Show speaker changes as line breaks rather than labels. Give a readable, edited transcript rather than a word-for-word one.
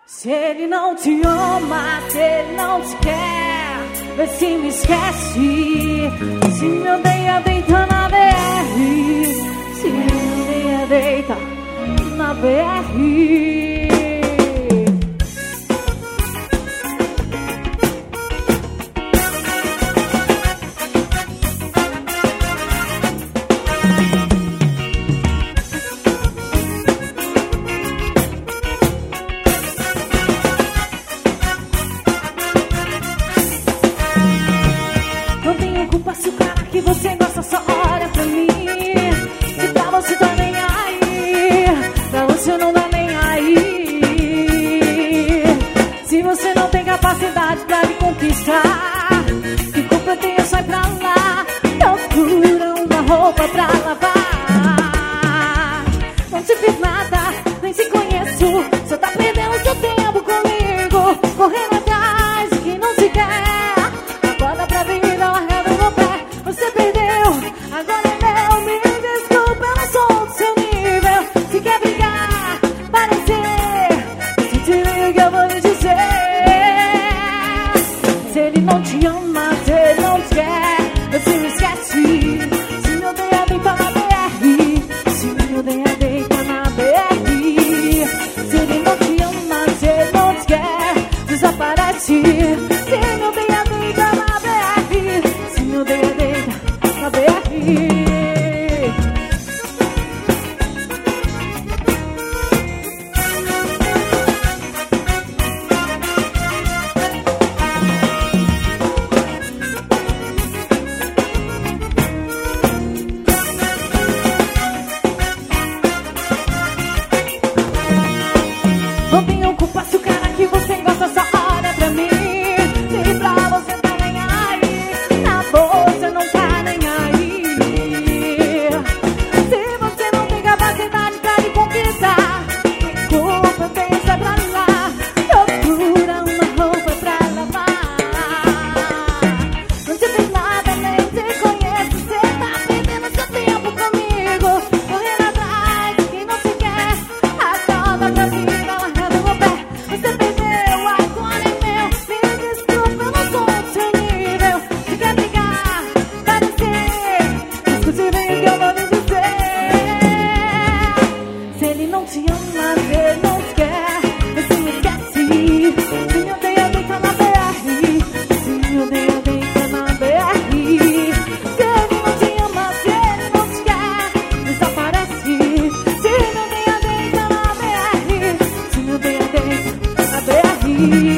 Se ele não te ama, se ele não te quer, vê se me esquece. Se me odeia, deita na BR. Se me odeia, deita na BR. Não tenho culpa se o cara que você gosta só olha pra mim. Se pra você tá nem aí, pra você não dá nem aí. Se você não tem capacidade pra me conquistar, que culpa eu tenho, sai pra lá. Procura uma roupa pra lavar. Não te fiz nada, nem te conheço. Só tá perdendo seu tempo comigo, correndo atrás de quem não te quer. Acorda pra vida, larga do meu pé. Você perdeu, agora é meu. Me desculpa, eu não sou do seu nível. Se quer brigar, parecer, se te liga o que eu vou lhe dizer. Se ele não te ama, se ele não te quer, você me esquece. Se me odeia, deita na BR. Se me odeia, deita na BR. Se ele não te ama, se ele não te quer, desaparece. Se me odeia, deita na BR. Se me odeia, deita na BR. Não tenho culpa se o cara que você gosta só olha pra mim. Se pra você tá nem aí, na bolsa não tá nem aí. Se você não tem capacidade pra me conquistar, que culpa tem essa pra lá. Procura uma roupa pra lavar. Não te fiz nada, nem te conheço. Você tá perdendo seu tempo comigo, correndo atrás de quem não te quer. Acorda pra vida, larga do meu pé. Você perdeu, agora é meu. Me desculpa, eu não sou do seu nível. Se quer brigar, parecer, escute bem o que eu vou lhe dizer. Se ele não te ama, se ele não te quer, você me esquece. Se me odeia, deita na BR. Se me odeia, deita na BR. Se ele não te ama, se ele não te quer, desaparece. Se me odeia, deita na BR. Se me odeia, deita na BR.